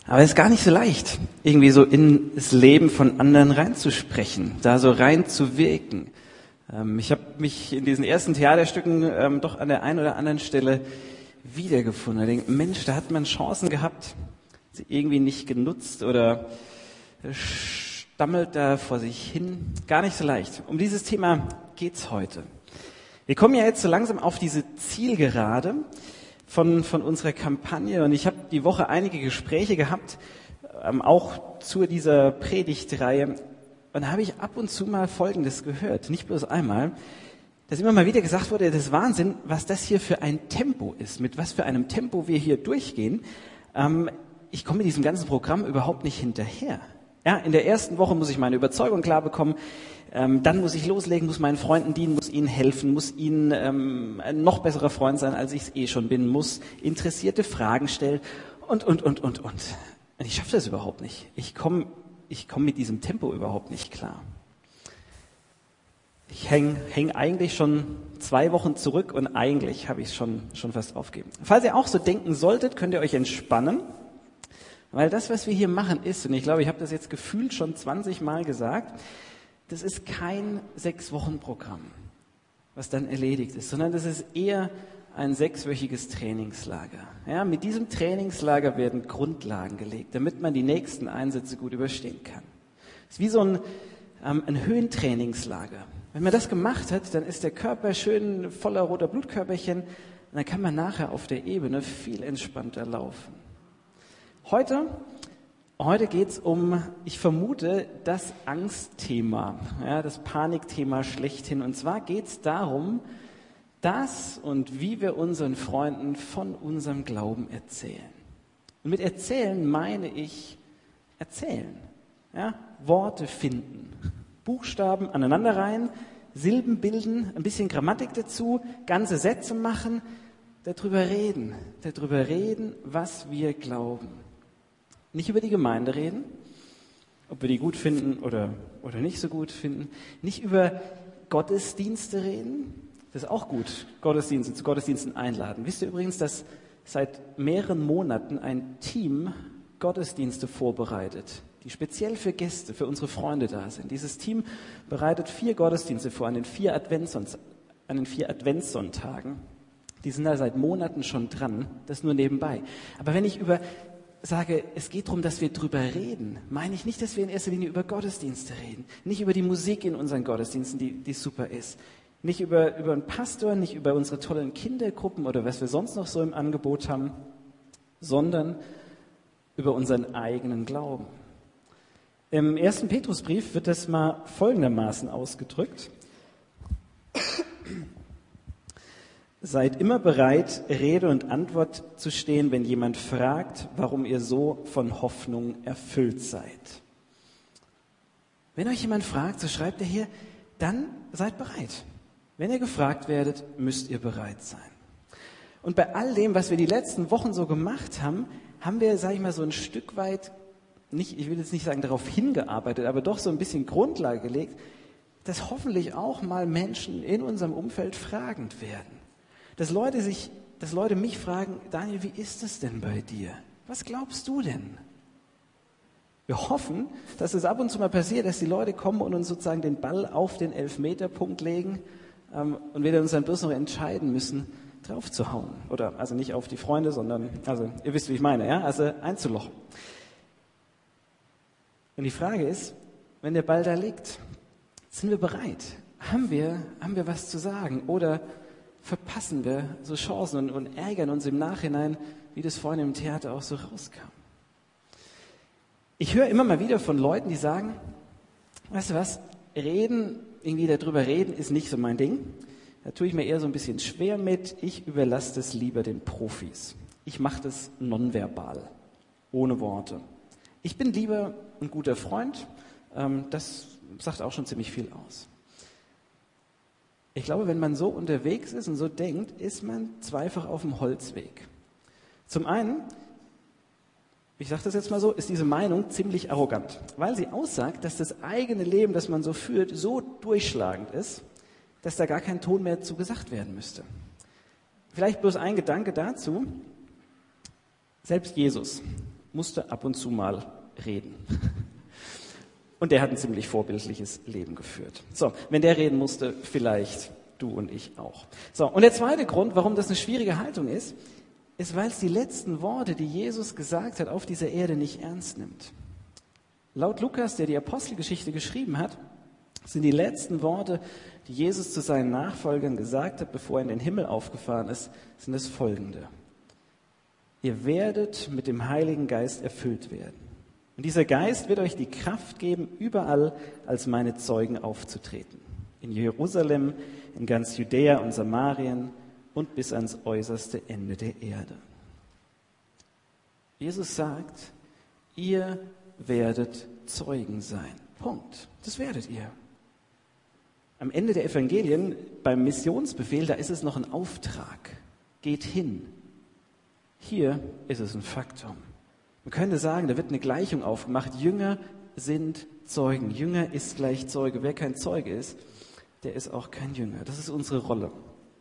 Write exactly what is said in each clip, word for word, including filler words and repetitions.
Aber es ist gar nicht so leicht, irgendwie so in das Leben von anderen reinzusprechen, da so reinzuwirken. Ähm, ich habe mich in diesen ersten Theaterstücken ähm, doch an der einen oder anderen Stelle wiedergefunden. Ich denke, Mensch, da hat man Chancen gehabt, sie irgendwie nicht genutzt oder stammelt da vor sich hin. Gar nicht so leicht. Um dieses Thema geht's heute. Wir kommen ja jetzt so langsam auf diese Zielgerade von, von unserer Kampagne und ich habe die Woche einige Gespräche gehabt, ähm, auch zu dieser Predigtreihe. Und da habe ich ab und zu mal Folgendes gehört, nicht bloß einmal, dass immer mal wieder gesagt wurde, das ist Wahnsinn, was das hier für ein Tempo ist, mit was für einem Tempo wir hier durchgehen. Ähm, ich komme mit diesem ganzen Programm überhaupt nicht hinterher. Ja, in der ersten Woche muss ich meine Überzeugung klar bekommen, ähm, dann muss ich loslegen, muss meinen Freunden dienen, muss ihnen helfen, muss ihnen ähm, ein noch besserer Freund sein, als ich es eh schon bin, muss interessierte Fragen stellen und, und, und, und, und. Und ich schaffe das überhaupt nicht. Ich komme ich komm mit diesem Tempo überhaupt nicht klar. Ich hänge häng eigentlich schon zwei Wochen zurück und eigentlich habe ich es schon, schon fast aufgegeben. Falls ihr auch so denken solltet, könnt ihr euch entspannen. Weil das, was wir hier machen, ist, und ich glaube, ich habe das jetzt gefühlt schon zwanzig Mal gesagt, das ist kein Sechs-Wochen-Programm, was dann erledigt ist, sondern das ist eher ein sechswöchiges Trainingslager. Ja, mit diesem Trainingslager werden Grundlagen gelegt, damit man die nächsten Einsätze gut überstehen kann. Es ist wie so ein, ähm, ein Höhentrainingslager. Wenn man das gemacht hat, dann ist der Körper schön voller roter Blutkörperchen und dann kann man nachher auf der Ebene viel entspannter laufen. Heute, heute geht es um, ich vermute, das Angstthema, ja, das Panikthema schlechthin. Und zwar geht es darum, dass und wie wir unseren Freunden von unserem Glauben erzählen. Und mit erzählen meine ich erzählen, ja, Worte finden, Buchstaben aneinanderreihen, Silben bilden, ein bisschen Grammatik dazu, ganze Sätze machen, darüber reden, darüber reden, was wir glauben. Nicht über die Gemeinde reden, ob wir die gut finden oder, oder nicht so gut finden. Nicht über Gottesdienste reden, das ist auch gut, Gottesdienste zu Gottesdiensten einladen. Wisst ihr übrigens, dass seit mehreren Monaten ein Team Gottesdienste vorbereitet, die speziell für Gäste, für unsere Freunde da sind. Dieses Team bereitet vier Gottesdienste vor an den vier Adventssonnt- an den vier Adventssonntagen. Die sind da seit Monaten schon dran, das nur nebenbei. Aber wenn ich über sage, es geht darum, dass wir drüber reden, meine ich nicht, dass wir in erster Linie über Gottesdienste reden, nicht über die Musik in unseren Gottesdiensten, die, die super ist, nicht über, über einen Pastor, nicht über unsere tollen Kindergruppen oder was wir sonst noch so im Angebot haben, sondern über unseren eigenen Glauben. Im ersten Petrusbrief wird das mal folgendermaßen ausgedrückt. Seid immer bereit, Rede und Antwort zu stehen, wenn jemand fragt, warum ihr so von Hoffnung erfüllt seid. Wenn euch jemand fragt, so schreibt er hier, dann seid bereit. Wenn ihr gefragt werdet, müsst ihr bereit sein. Und bei all dem, was wir die letzten Wochen so gemacht haben, haben wir, sage ich mal, so ein Stück weit, nicht, ich will jetzt nicht sagen darauf hingearbeitet, aber doch so ein bisschen Grundlage gelegt, dass hoffentlich auch mal Menschen in unserem Umfeld fragend werden. Dass Leute sich, dass Leute mich fragen, Daniel, wie ist es denn bei dir? Was glaubst du denn? Wir hoffen, dass es ab und zu mal passiert, dass die Leute kommen und uns sozusagen den Ball auf den Elfmeterpunkt legen ähm, und wir uns dann bloß noch entscheiden müssen, drauf zu hauen. Oder also nicht auf die Freunde, sondern, also ihr wisst, wie ich meine, ja, also einzulochen. Und die Frage ist, wenn der Ball da liegt, sind wir bereit? Haben wir, haben wir was zu sagen? Oder verpassen wir so Chancen und, und ärgern uns im Nachhinein, wie das vorhin im Theater auch so rauskam. Ich höre immer mal wieder von Leuten, die sagen, weißt du was, reden, irgendwie darüber reden ist nicht so mein Ding. Da tue ich mir eher so ein bisschen schwer mit. Ich überlasse das lieber den Profis. Ich mache das nonverbal, ohne Worte. Ich bin lieber ein guter Freund. Das sagt auch schon ziemlich viel aus. Ich glaube, wenn man so unterwegs ist und so denkt, ist man zweifach auf dem Holzweg. Zum einen, ich sage das jetzt mal so, ist diese Meinung ziemlich arrogant, weil sie aussagt, dass das eigene Leben, das man so führt, so durchschlagend ist, dass da gar kein Ton mehr zu gesagt werden müsste. Vielleicht bloß ein Gedanke dazu. Selbst Jesus, musste ab und zu mal reden. Und der hat ein ziemlich vorbildliches Leben geführt. So, wenn der reden musste, vielleicht du und ich auch. So, und der zweite Grund, warum das eine schwierige Haltung ist, ist, weil es die letzten Worte, die Jesus gesagt hat, auf dieser Erde nicht ernst nimmt. Laut Lukas, der die Apostelgeschichte geschrieben hat, sind die letzten Worte, die Jesus zu seinen Nachfolgern gesagt hat, bevor er in den Himmel aufgefahren ist, sind das folgende. Ihr werdet mit dem Heiligen Geist erfüllt werden. Und dieser Geist wird euch die Kraft geben, überall als meine Zeugen aufzutreten. In Jerusalem, in ganz Judäa und Samarien und bis ans äußerste Ende der Erde. Jesus sagt, ihr werdet Zeugen sein. Punkt. Das werdet ihr. Am Ende der Evangelien, beim Missionsbefehl, da ist es noch ein Auftrag. Geht hin. Hier ist es ein Faktum. Man könnte sagen, da wird eine Gleichung aufgemacht. Jünger sind Zeugen. Jünger ist gleich Zeuge. Wer kein Zeuge ist, der ist auch kein Jünger. Das ist unsere Rolle.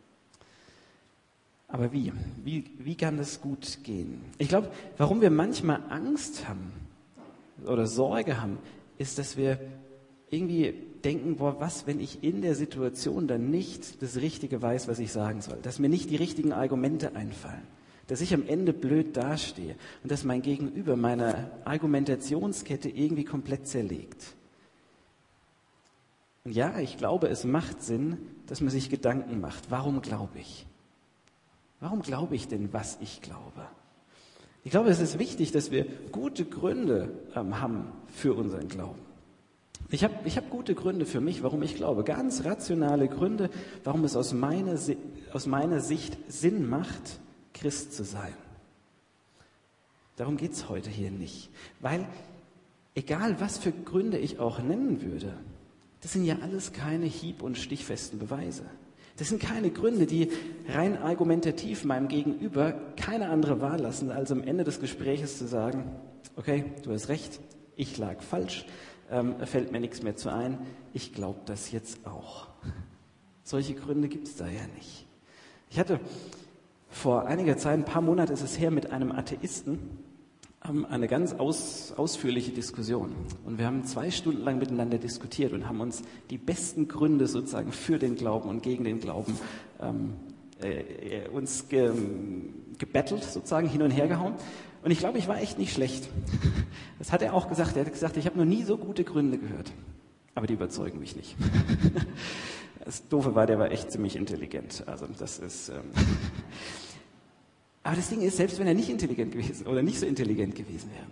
Aber wie? Wie, wie kann das gut gehen? Ich glaube, warum wir manchmal Angst haben oder Sorge haben, ist, dass wir irgendwie denken, boah, was, wenn ich in der Situation dann nicht das Richtige weiß, was ich sagen soll, dass mir nicht die richtigen Argumente einfallen, dass ich am Ende blöd dastehe und dass mein Gegenüber meine Argumentationskette irgendwie komplett zerlegt. Und ja, ich glaube, es macht Sinn, dass man sich Gedanken macht. Warum glaube ich? Warum glaube ich denn, was ich glaube? Ich glaube, es ist wichtig, dass wir gute Gründe ähm, haben für unseren Glauben. Ich habe ich hab gute Gründe für mich, warum ich glaube. Ganz rationale Gründe, warum es aus meiner, aus meiner Sicht Sinn macht, Christ zu sein. Darum geht es heute hier nicht. Weil, egal was für Gründe ich auch nennen würde, das sind ja alles keine hieb- und stichfesten Beweise. Das sind keine Gründe, die rein argumentativ meinem Gegenüber keine andere Wahl lassen, als am Ende des Gespräches zu sagen, okay, du hast recht, ich lag falsch, ähm, fällt mir nichts mehr zu ein, ich glaube das jetzt auch. Solche Gründe gibt es da ja nicht. Ich hatte vor einiger Zeit, ein paar Monate ist es her, mit einem Atheisten ähm, eine ganz aus, ausführliche Diskussion. Und wir haben zwei Stunden lang miteinander diskutiert und haben uns die besten Gründe sozusagen für den Glauben und gegen den Glauben ähm, äh, uns ge, gebettelt, sozusagen hin und her gehauen. Und ich glaube, ich war echt nicht schlecht. Das hat er auch gesagt. Er hat gesagt, ich habe noch nie so gute Gründe gehört. Aber die überzeugen mich nicht. Das Doofe war, der war echt ziemlich intelligent. Also das ist... Ähm Aber das Ding ist, selbst wenn er nicht intelligent gewesen oder nicht so intelligent gewesen wäre,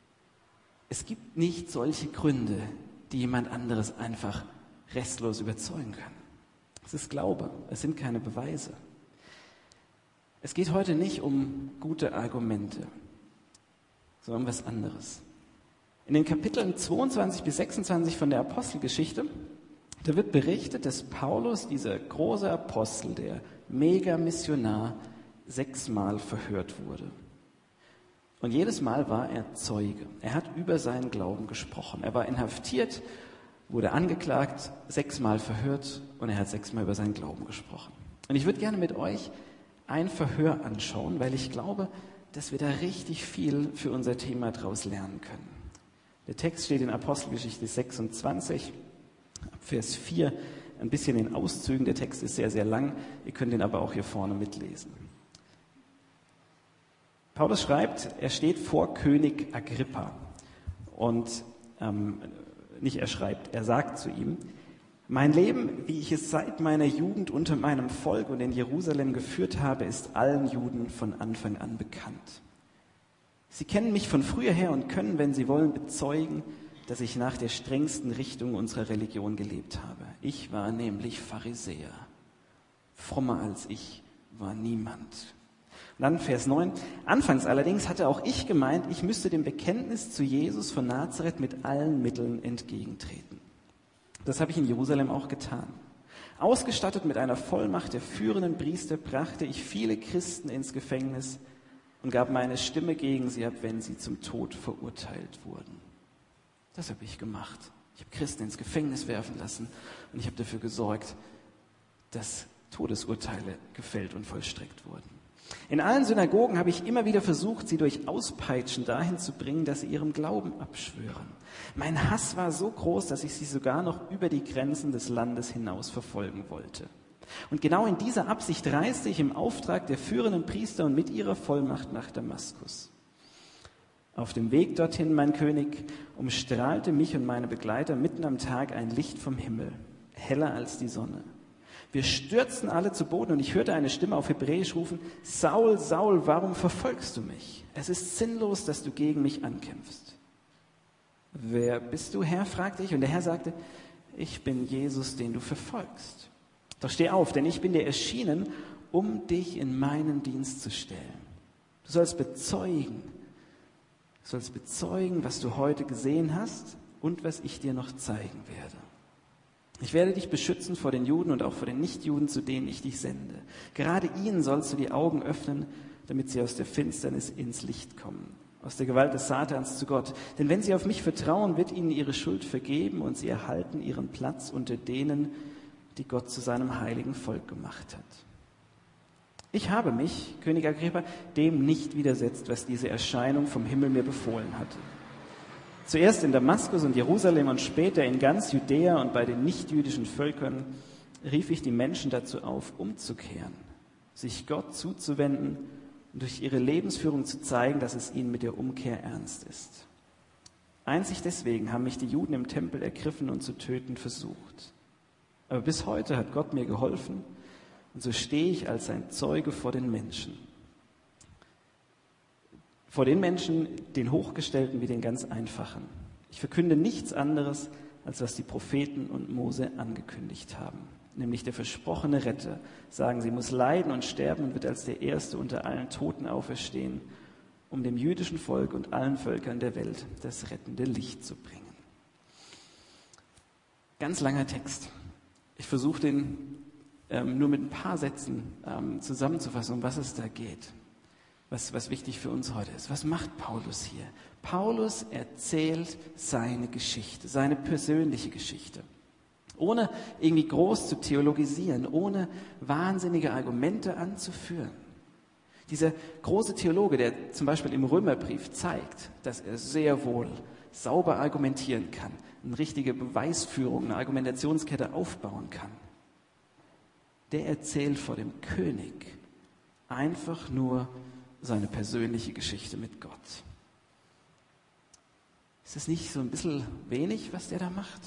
es gibt nicht solche Gründe, die jemand anderes einfach restlos überzeugen können. Es ist Glaube, es sind keine Beweise. Es geht heute nicht um gute Argumente, sondern um was anderes. In den Kapiteln zweiundzwanzig bis sechsundzwanzig von der Apostelgeschichte, da wird berichtet, dass Paulus, dieser große Apostel, der Mega-Missionar, sechsmal verhört wurde. Und jedes Mal war er Zeuge. Er hat über seinen Glauben gesprochen. Er war inhaftiert, wurde angeklagt, sechsmal verhört und er hat sechsmal über seinen Glauben gesprochen. Und ich würde gerne mit euch ein Verhör anschauen, weil ich glaube, dass wir da richtig viel für unser Thema daraus lernen können. Der Text steht in Apostelgeschichte sechsundzwanzig, Vers vier, ein bisschen in Auszügen. Der Text ist sehr, sehr lang. Ihr könnt ihn aber auch hier vorne mitlesen. Paulus schreibt, er steht vor König Agrippa und ähm, nicht er schreibt, er sagt zu ihm, mein Leben, wie ich es seit meiner Jugend unter meinem Volk und in Jerusalem geführt habe, ist allen Juden von Anfang an bekannt. Sie kennen mich von früher her und können, wenn sie wollen, bezeugen, dass ich nach der strengsten Richtung unserer Religion gelebt habe. Ich war nämlich Pharisäer. Frommer als ich war niemand. Und dann Vers neun. Anfangs allerdings hatte auch ich gemeint, ich müsste dem Bekenntnis zu Jesus von Nazareth mit allen Mitteln entgegentreten. Das habe ich in Jerusalem auch getan. Ausgestattet mit einer Vollmacht der führenden Priester brachte ich viele Christen ins Gefängnis und gab meine Stimme gegen sie ab, wenn sie zum Tod verurteilt wurden. Das habe ich gemacht. Ich habe Christen ins Gefängnis werfen lassen und ich habe dafür gesorgt, dass Todesurteile gefällt und vollstreckt wurden. In allen Synagogen habe ich immer wieder versucht, sie durch Auspeitschen dahin zu bringen, dass sie ihrem Glauben abschwören. Mein Hass war so groß, dass ich sie sogar noch über die Grenzen des Landes hinaus verfolgen wollte. Und genau in dieser Absicht reiste ich im Auftrag der führenden Priester und mit ihrer Vollmacht nach Damaskus. Auf dem Weg dorthin, mein König, umstrahlte mich und meine Begleiter mitten am Tag ein Licht vom Himmel, heller als die Sonne. Wir stürzten alle zu Boden und ich hörte eine Stimme auf Hebräisch rufen: Saul, Saul, warum verfolgst du mich? Es ist sinnlos, dass du gegen mich ankämpfst. Wer bist du, Herr? Fragte ich. Und der Herr sagte: Ich bin Jesus, den du verfolgst. Doch steh auf, denn ich bin dir erschienen, um dich in meinen Dienst zu stellen. Du sollst bezeugen, du sollst bezeugen, was du heute gesehen hast und was ich dir noch zeigen werde. Ich werde dich beschützen vor den Juden und auch vor den Nichtjuden, zu denen ich dich sende. Gerade ihnen sollst du die Augen öffnen, damit sie aus der Finsternis ins Licht kommen, aus der Gewalt des Satans zu Gott. Denn wenn sie auf mich vertrauen, wird ihnen ihre Schuld vergeben und sie erhalten ihren Platz unter denen, die Gott zu seinem heiligen Volk gemacht hat. Ich habe mich, König Agrippa, dem nicht widersetzt, was diese Erscheinung vom Himmel mir befohlen hatte. Zuerst in Damaskus und Jerusalem und später in ganz Judäa und bei den nichtjüdischen Völkern rief ich die Menschen dazu auf, umzukehren, sich Gott zuzuwenden und durch ihre Lebensführung zu zeigen, dass es ihnen mit der Umkehr ernst ist. Einzig deswegen haben mich die Juden im Tempel ergriffen und zu töten versucht. Aber bis heute hat Gott mir geholfen und so stehe ich als ein Zeuge vor den Menschen. Vor den Menschen, den Hochgestellten wie den ganz Einfachen. Ich verkünde nichts anderes, als was die Propheten und Mose angekündigt haben. Nämlich der versprochene Retter, sagen sie, muss leiden und sterben und wird als der Erste unter allen Toten auferstehen, um dem jüdischen Volk und allen Völkern der Welt das rettende Licht zu bringen. Ganz langer Text. Ich versuche den ähm, nur mit ein paar Sätzen ähm, zusammenzufassen, um was es da geht. Was, was wichtig für uns heute ist. Was macht Paulus hier? Paulus erzählt seine Geschichte, seine persönliche Geschichte. Ohne irgendwie groß zu theologisieren, ohne wahnsinnige Argumente anzuführen. Dieser große Theologe, der zum Beispiel im Römerbrief zeigt, dass er sehr wohl sauber argumentieren kann, eine richtige Beweisführung, eine Argumentationskette aufbauen kann, der erzählt vor dem König einfach nur seine persönliche Geschichte mit Gott. Ist es nicht so ein bisschen wenig, was der da macht?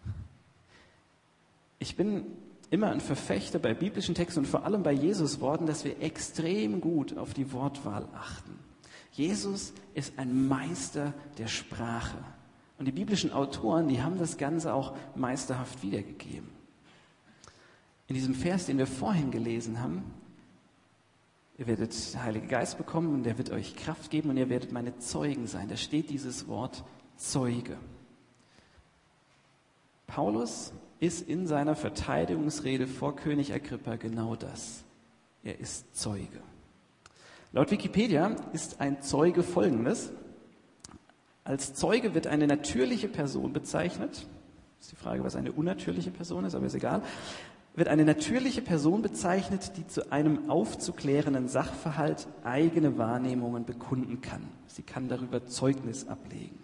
Ich bin immer ein Verfechter bei biblischen Texten und vor allem bei Jesus Worten, dass wir extrem gut auf die Wortwahl achten. Jesus ist ein Meister der Sprache. Und die biblischen Autoren, die haben das Ganze auch meisterhaft wiedergegeben. In diesem Vers, den wir vorhin gelesen haben, ihr werdet den Heiligen Geist bekommen und der wird euch Kraft geben und ihr werdet meine Zeugen sein. Da steht dieses Wort Zeuge. Paulus ist in seiner Verteidigungsrede vor König Agrippa genau das. Er ist Zeuge. Laut Wikipedia ist ein Zeuge Folgendes. Als Zeuge wird eine natürliche Person bezeichnet. Das ist die Frage, was eine unnatürliche Person ist, aber ist egal. Wird eine natürliche Person bezeichnet, die zu einem aufzuklärenden Sachverhalt eigene Wahrnehmungen bekunden kann. Sie kann darüber Zeugnis ablegen.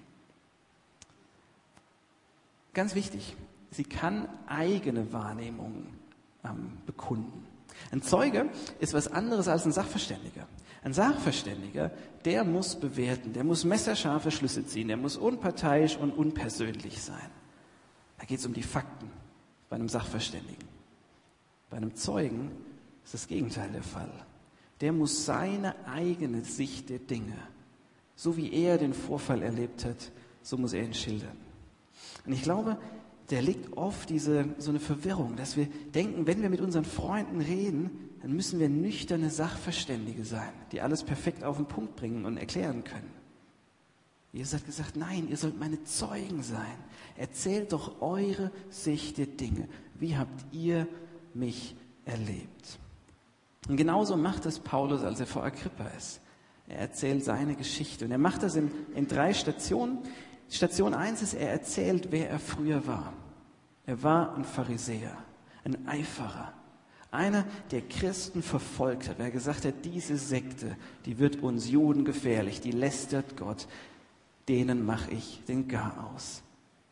Ganz wichtig, sie kann eigene Wahrnehmungen ähm, bekunden. Ein Zeuge ist was anderes als ein Sachverständiger. Ein Sachverständiger, der muss bewerten, der muss messerscharfe Schlüsse ziehen, der muss unparteiisch und unpersönlich sein. Da geht es um die Fakten bei einem Sachverständigen. Bei einem Zeugen ist das Gegenteil der Fall. Der muss seine eigene Sicht der Dinge, so wie er den Vorfall erlebt hat, so muss er ihn schildern. Und ich glaube, da liegt oft diese, so eine Verwirrung, dass wir denken, wenn wir mit unseren Freunden reden, dann müssen wir nüchterne Sachverständige sein, die alles perfekt auf den Punkt bringen und erklären können. Jesus hat gesagt, nein, ihr sollt meine Zeugen sein. Erzählt doch eure Sicht der Dinge. Wie habt ihr mich erlebt? Und genauso macht es Paulus, als er vor Agrippa ist. Er erzählt seine Geschichte und er macht das in, in drei Stationen. Station eins ist, er erzählt, wer er früher war. Er war ein Pharisäer, ein Eiferer, Einer, der Christen verfolgt hat, der gesagt hat, diese Sekte, die wird uns Juden gefährlich, die lästert Gott, denen mache ich den Garaus.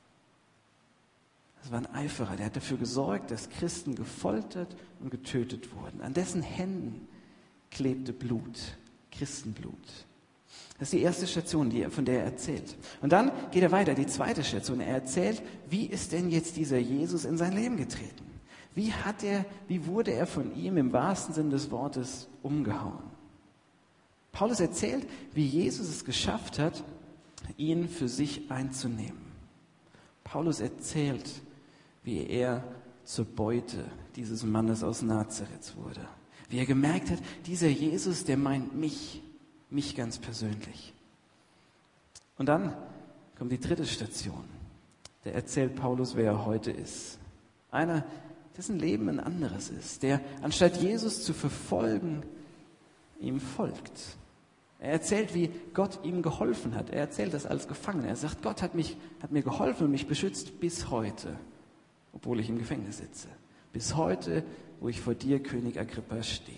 Das war ein Eiferer, der hat dafür gesorgt, dass Christen gefoltert und getötet wurden. An dessen Händen klebte Blut, Christenblut. Das ist die erste Station, die er, von der er erzählt. Und dann geht er weiter, die zweite Station. Er erzählt, wie ist denn jetzt dieser Jesus in sein Leben getreten? Wie hat er, wie wurde er von ihm im wahrsten Sinn des Wortes umgehauen? Paulus erzählt, wie Jesus es geschafft hat, ihn für sich einzunehmen. Paulus erzählt, wie er zur Beute dieses Mannes aus Nazareth wurde. Wie er gemerkt hat, dieser Jesus, der meint mich, mich ganz persönlich. Und dann kommt die dritte Station. Da erzählt Paulus, wer er heute ist. Einer, dessen Leben ein anderes ist, der anstatt Jesus zu verfolgen, ihm folgt. Er erzählt, wie Gott ihm geholfen hat. Er erzählt das als Gefangener. Er sagt, Gott hat mich, hat mir geholfen und mich beschützt bis heute, obwohl ich im Gefängnis sitze. Bis heute, wo ich vor dir, König Agrippa, stehe.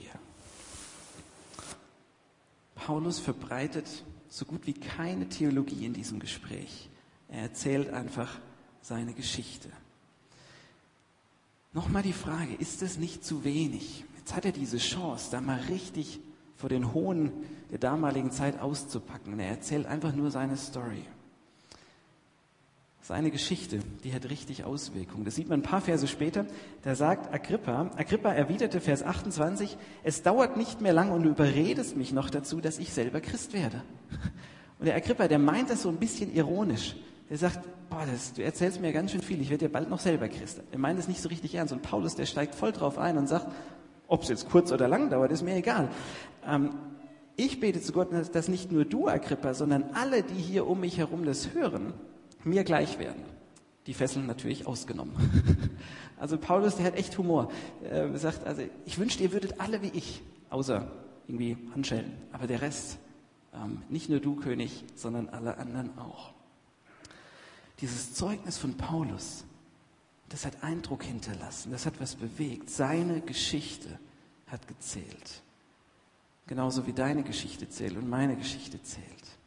Paulus verbreitet so gut wie keine Theologie in diesem Gespräch. Er erzählt einfach seine Geschichte. Nochmal die Frage, ist es nicht zu wenig? Jetzt hat er diese Chance, da mal richtig vor den Hohn der damaligen Zeit auszupacken. Er erzählt einfach nur seine Story. Seine Geschichte, die hat richtig Auswirkungen. Das sieht man ein paar Verse später. Da sagt Agrippa, Agrippa erwiderte, Vers achtundzwanzig, es dauert nicht mehr lang und du überredest mich noch dazu, dass ich selber Christ werde. Und der Agrippa, der meint das so ein bisschen ironisch. Der sagt, boah, das, du erzählst mir ganz schön viel, ich werde ja bald noch selber Christ. Er meint es nicht so richtig ernst. Und Paulus, der steigt voll drauf ein und sagt, ob es jetzt kurz oder lang dauert, ist mir egal. Ähm, ich bete zu Gott, dass nicht nur du, Agrippa, sondern alle, die hier um mich herum das hören, mir gleich werden. Die Fesseln natürlich ausgenommen. Also Paulus, der hat echt Humor. Er sagt, also ich wünschte, ihr würdet alle wie ich, außer irgendwie Handschellen. Aber der Rest, ähm, nicht nur du, König, sondern alle anderen auch. Dieses Zeugnis von Paulus, das hat Eindruck hinterlassen, das hat was bewegt. Seine Geschichte hat gezählt. Genauso wie deine Geschichte zählt und meine Geschichte zählt.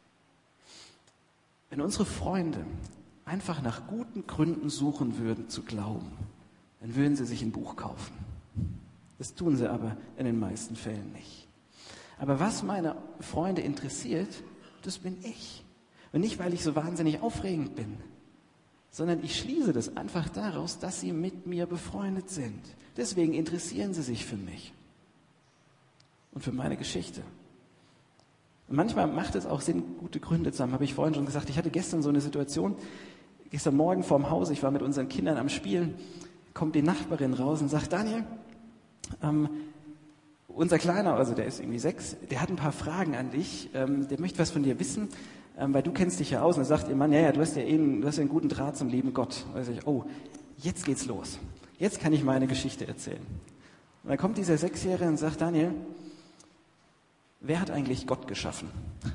Wenn unsere Freunde einfach nach guten Gründen suchen würden zu glauben, dann würden sie sich ein Buch kaufen. Das tun sie aber in den meisten Fällen nicht. Aber was meine Freunde interessiert, das bin ich. Und nicht, weil ich so wahnsinnig aufregend bin, sondern ich schließe das einfach daraus, dass sie mit mir befreundet sind. Deswegen interessieren sie sich für mich und für meine Geschichte. Und manchmal macht es auch Sinn, gute Gründe zu haben, habe ich vorhin schon gesagt. Ich hatte gestern so eine Situation, gestern Morgen vorm Haus, ich war mit unseren Kindern am Spielen, kommt die Nachbarin raus und sagt, Daniel, ähm, unser Kleiner, also der ist irgendwie sechs, der hat ein paar Fragen an dich, ähm, der möchte was von dir wissen, ähm, weil du kennst dich ja aus. Und dann sagt ihr Mann, ja, ja, du hast ja eh einen, du hast ja einen guten Draht zum lieben Gott. Und dann sage ich, oh, jetzt geht's los. Jetzt kann ich meine Geschichte erzählen. Und dann kommt dieser Sechsjährige und sagt, Daniel, wer hat eigentlich Gott geschaffen?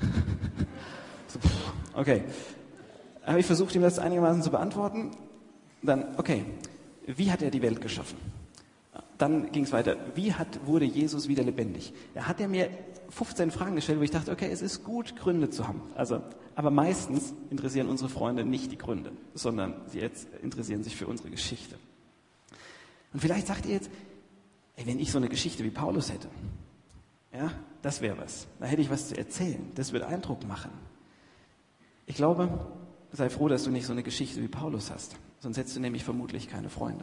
So, okay. Habe ich versucht, ihm das einigermaßen zu beantworten. Dann, okay, wie hat er die Welt geschaffen? Dann ging es weiter. Wie hat, wurde Jesus wieder lebendig? Da hat er mir fünfzehn Fragen gestellt, wo ich dachte, okay, es ist gut, Gründe zu haben. Also, aber meistens interessieren unsere Freunde nicht die Gründe, sondern sie jetzt interessieren sich für unsere Geschichte. Und vielleicht sagt ihr jetzt, ey, wenn ich so eine Geschichte wie Paulus hätte, ja, das wäre was. Da hätte ich was zu erzählen. Das würde Eindruck machen. Ich glaube, sei froh, dass du nicht so eine Geschichte wie Paulus hast. Sonst hättest du nämlich vermutlich keine Freunde.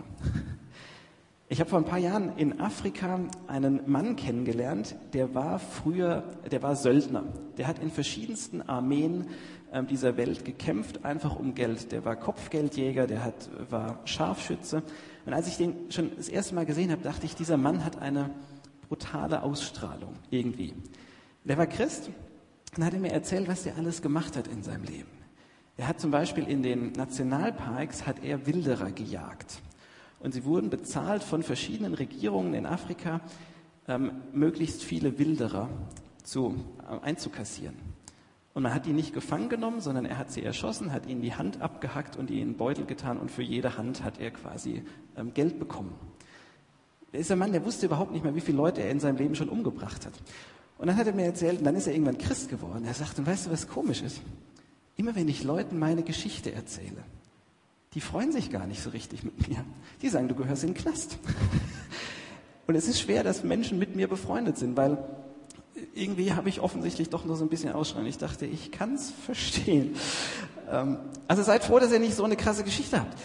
Ich habe vor ein paar Jahren in Afrika einen Mann kennengelernt, der war früher, der war Söldner. Der hat in verschiedensten Armeen äh, dieser Welt gekämpft, einfach um Geld. Der war Kopfgeldjäger, der hat, war Scharfschütze. Und als ich den schon das erste Mal gesehen habe, dachte ich, dieser Mann hat eine brutale Ausstrahlung irgendwie. Der war Christ und hat mir erzählt, was der alles gemacht hat in seinem Leben. Er hat zum Beispiel in den Nationalparks hat er Wilderer gejagt. Und sie wurden bezahlt von verschiedenen Regierungen in Afrika, ähm, möglichst viele Wilderer zu, äh, einzukassieren. Und man hat die nicht gefangen genommen, sondern er hat sie erschossen, hat ihnen die Hand abgehackt und die in einen Beutel getan und für jede Hand hat er quasi ähm, Geld bekommen. ist ein Mann, der wusste überhaupt nicht mehr, wie viele Leute er in seinem Leben schon umgebracht hat. Und dann hat er mir erzählt, und dann ist er irgendwann Christ geworden. Er sagt, und weißt du, was komisch ist? Immer wenn ich Leuten meine Geschichte erzähle, die freuen sich gar nicht so richtig mit mir. Die sagen, du gehörst in den Knast. Und es ist schwer, dass Menschen mit mir befreundet sind, weil irgendwie habe ich offensichtlich doch nur so ein bisschen Ausschreien. Ich dachte, ich kann es verstehen. Also seid froh, dass ihr nicht so eine krasse Geschichte habt.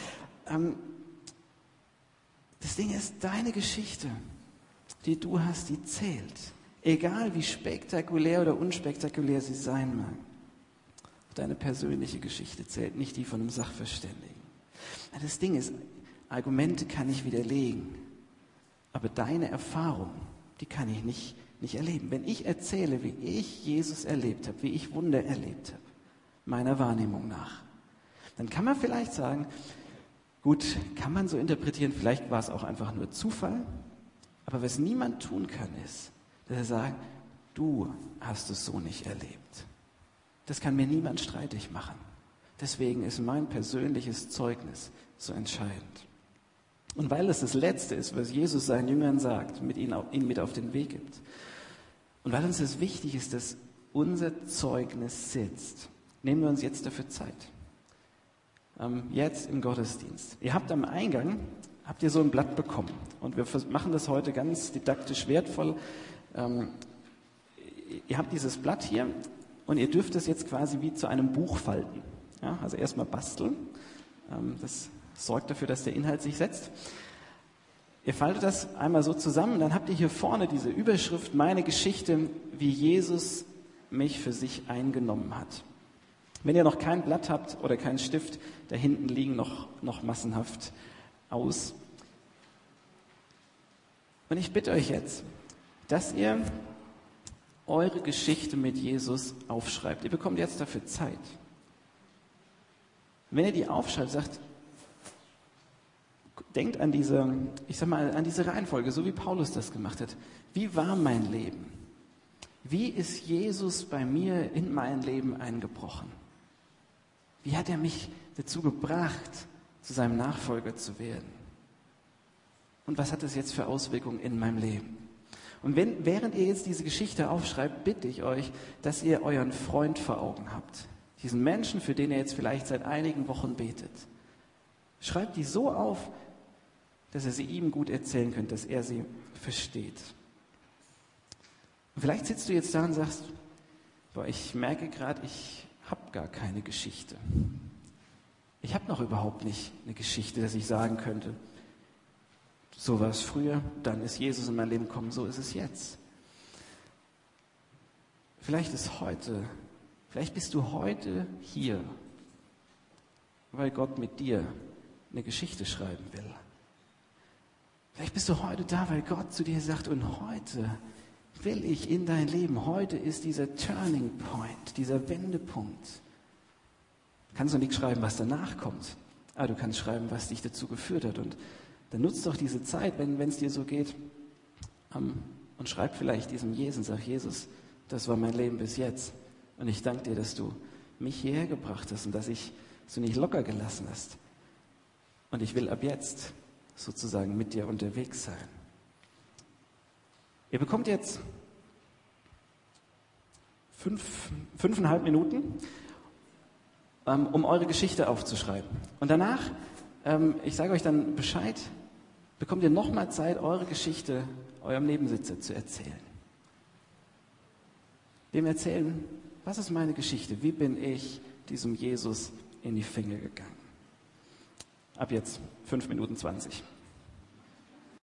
Das Ding ist, deine Geschichte, die du hast, die zählt. Egal wie spektakulär oder unspektakulär sie sein mag. Deine persönliche Geschichte zählt, nicht die von einem Sachverständigen. Das Ding ist, Argumente kann ich widerlegen, aber deine Erfahrung, die kann ich nicht, nicht erleben. Wenn ich erzähle, wie ich Jesus erlebt habe, wie ich Wunder erlebt habe, meiner Wahrnehmung nach, dann kann man vielleicht sagen, gut, kann man so interpretieren, vielleicht war es auch einfach nur Zufall, aber was niemand tun kann, ist, dass er sagt, du hast es so nicht erlebt. Das kann mir niemand streitig machen. Deswegen ist mein persönliches Zeugnis so entscheidend. Und weil es das Letzte ist, was Jesus seinen Jüngern sagt, mit ihnen, ihnen mit auf den Weg gibt, und weil uns das wichtig ist, dass unser Zeugnis sitzt, nehmen wir uns jetzt dafür Zeit. Ähm, jetzt im Gottesdienst. Ihr habt am Eingang, habt ihr so ein Blatt bekommen. Und wir machen das heute ganz didaktisch wertvoll. Ähm, ihr habt dieses Blatt hier und ihr dürft es jetzt quasi wie zu einem Buch falten. Ja, also erstmal basteln. Ähm, das sorgt dafür, dass der Inhalt sich setzt. Ihr faltet das einmal so zusammen, dann habt ihr hier vorne diese Überschrift, meine Geschichte, wie Jesus mich für sich eingenommen hat. Wenn ihr noch kein Blatt habt oder keinen Stift, da hinten liegen noch, noch massenhaft aus. Und ich bitte euch jetzt, dass ihr eure Geschichte mit Jesus aufschreibt. Ihr bekommt jetzt dafür Zeit. Wenn ihr die aufschreibt, sagt, denkt an diese, ich sag mal, an diese Reihenfolge, so wie Paulus das gemacht hat. Wie war mein Leben? Wie ist Jesus bei mir in mein Leben eingebrochen? Wie hat er mich dazu gebracht, zu seinem Nachfolger zu werden? Und was hat das jetzt für Auswirkungen in meinem Leben? Und wenn, während ihr jetzt diese Geschichte aufschreibt, bitte ich euch, dass ihr euren Freund vor Augen habt. Diesen Menschen, für den ihr jetzt vielleicht seit einigen Wochen betet. Schreibt die so auf, dass ihr sie ihm gut erzählen könnt, dass er sie versteht. Und vielleicht sitzt du jetzt da und sagst, boah, ich merke gerade, ich habe gar keine Geschichte. Ich habe noch überhaupt nicht eine Geschichte, dass ich sagen könnte, so war es früher, dann ist Jesus in mein Leben gekommen, so ist es jetzt. Vielleicht ist heute, vielleicht bist du heute hier, weil Gott mit dir eine Geschichte schreiben will. Vielleicht bist du heute da, weil Gott zu dir sagt, und heute will ich in dein Leben, heute ist dieser Turning Point, dieser Wendepunkt. Du kannst noch nicht schreiben, was danach kommt, aber du kannst schreiben, was dich dazu geführt hat. Und dann nutzt doch diese Zeit, wenn es dir so geht, um, und schreib vielleicht diesem Jesus, sag Jesus, das war mein Leben bis jetzt. Und ich danke dir, dass du mich hierher gebracht hast und dass ich so nicht locker gelassen hast. Und ich will ab jetzt sozusagen mit dir unterwegs sein. Ihr bekommt jetzt fünf, fünfeinhalb Minuten, ähm, um eure Geschichte aufzuschreiben. Und danach, ähm, ich sage euch dann Bescheid, bekommt ihr nochmal Zeit, eure Geschichte eurem Nebensitzer zu erzählen. Dem erzählen, was ist meine Geschichte? Wie bin ich diesem Jesus in die Finger gegangen? Ab jetzt fünf Minuten zwanzig.